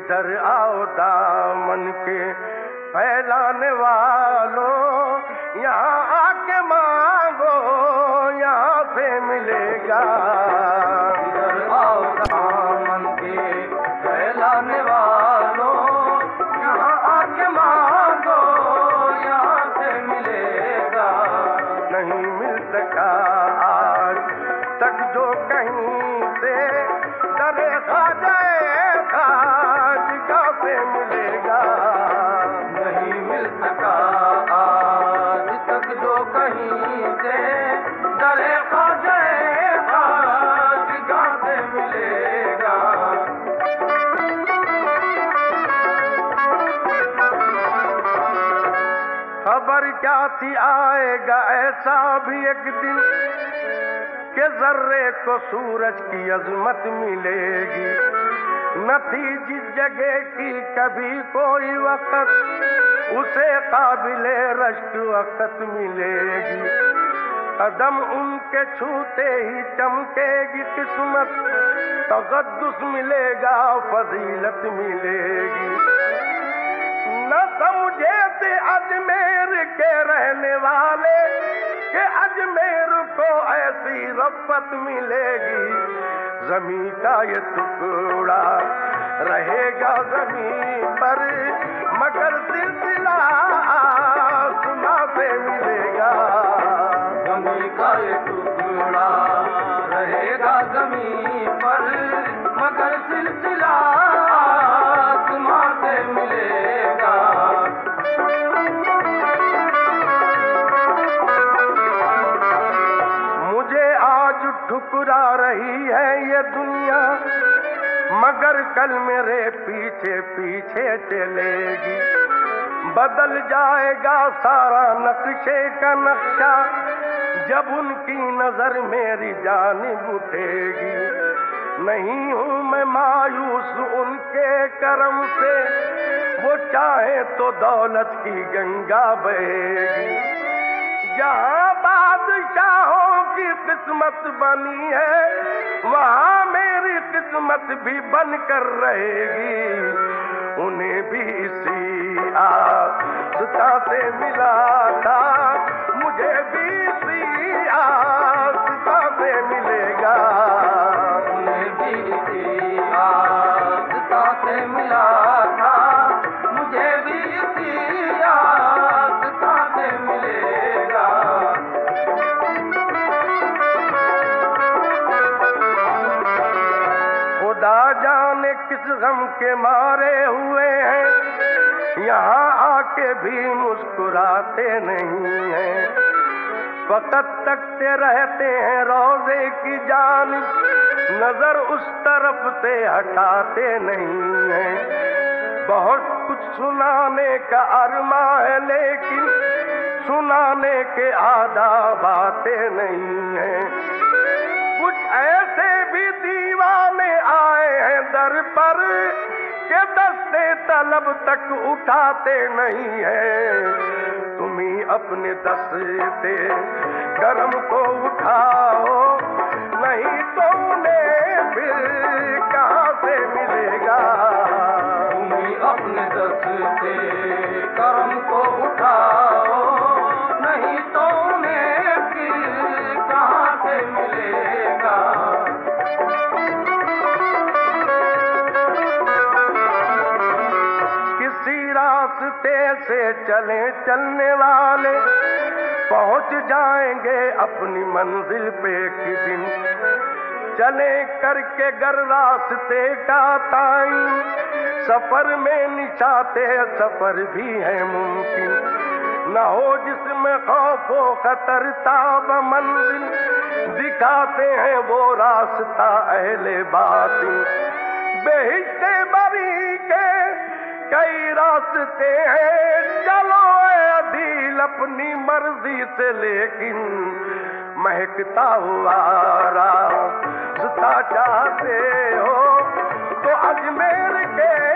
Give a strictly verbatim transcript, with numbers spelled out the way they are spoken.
इधर आओ दामन के फैलाने वालों, यहाँ आके मांगो यहाँ से मिलेगा। इधर आओ दामन के फैलाने वालों, यहाँ आके मांगो यहाँ से मिलेगा। नहीं मिल सका आज तक जो कहीं से डरे खा जाएगा, जगह पे मिलेगा। नहीं मिल सका आज तक जो कहीं से डरे खा जाएगा, जगह से मिलेगा। खबर क्या थी आएगा ऐसा भी एक दिन कि जर्रे को सूरज की अजमत मिलेगी। न थी जिस जगह की कभी कोई वक़्त, उसे काबिले रश्क वक़्त मिलेगी। कदम उनके छूते ही चमकेगी किस्मत, तक़द्दुस मिलेगा फजीलत मिलेगी। न समझे थे अजमेर के रहने वाले कि अजमेर को ऐसी रफ़्फ़त मिलेगी। ज़मीं का ये टुकड़ा रहेगा ज़मीं पर, मगर सिलसिला आसमां से मिलेगा। ज़मीं का ये टुकड़ा रहेगा ज़मीं पर, मगर सिलसिला आसमां से मिलेगा। मुझे आज ठुकरा रही है ये दुनिया, मगर कल मेरे पीछे पीछे चलेगी। बदल जाएगा सारा नक्शे का नक्शा, जब उनकी नजर मेरी जानिब उठेगी। नहीं हूँ मैं मायूस उनके करम से, वो चाहे तो दौलत की गंगा बहेगी। जहाँ बादशाहों की किस्मत बनी है, वहाँ मेरी किस्मत भी बनकर रहेगी। उन्हें भी इसी आस्था से मिला था, मुझे भी इसी आस्था से मिलेगा। उन्हें भी इसी आस्था से मिला था, मुझे भी इसी आस्था से मिलेगा। खुदा जाने किस गम के मारे हुए हैं, यहाँ आके भी मुस्कुराते नहीं हैं। वक़्त तकते रहते हैं रोज़े की जानिब, नजर उस तरफ से हटाते नहीं हैं। बहुत कुछ सुनाने का अरमा है, लेकिन सुनाने के आदाब आते नहीं हैं। कुछ ऐसे भी दीवाने आए हैं दर पर, के दस्ते तलब तक उठाते नहीं हैं। तुम ही अपने दस्ते करम को उठाओ, नहीं तो उन्हें फिर कहाँ से मिलेगा। तुम ही अपने दस्ते करम को उठाओ, नहीं तो उन्हें फिर कहाँ से मिलेगा। किसी रास्ते से चले चलने वाले पहुंच जाएंगे अपनी मंजिल पे एक दिन। चले करके गर रास्ते का ताईं, सफर में निशाते सफर भी है मुमकिन। न हो जिसमें खौफो खतर ताब मंजिल, दिखाते हैं वो रास्ता अहले बातिन। बेहिश्ते बरी के कई रास्ते हैं, चलो ए अदील अपनी मर्जी से, लेकिन महकता हुआ रास्ता चाहते हो तो अजमेर के